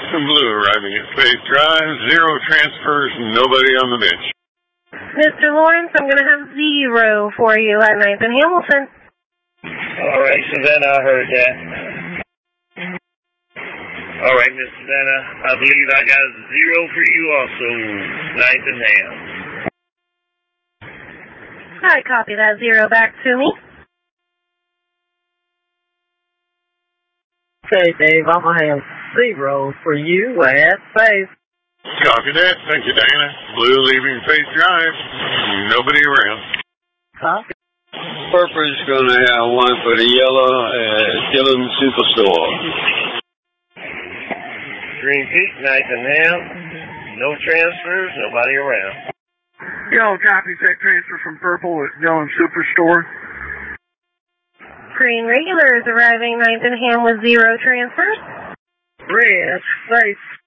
and Blue arriving at Faith Drive. 0 transfers, nobody on the bench. Mr. Lawrence, I'm going to have 0 for you at 9th and Hamilton. All right, Savannah, I heard that. All right, Miss Savannah, I believe I got 0 for you also, 9th and Ham. I copy that 0 back to me. Okay, Dave, I'm going to have 0 for you at Faith. Copy that. Thank you, Diana. Blue leaving Faith Drive. Nobody around. Copy. Purple's going to have 1 for the yellow at Dillon Superstore. Green Peak, 9th and Ham. No transfers, nobody around. Yellow copies that transfer from Purple at Dillon Superstore. Green Regular is arriving 9th and Ham with 0 transfers. Red, Faith.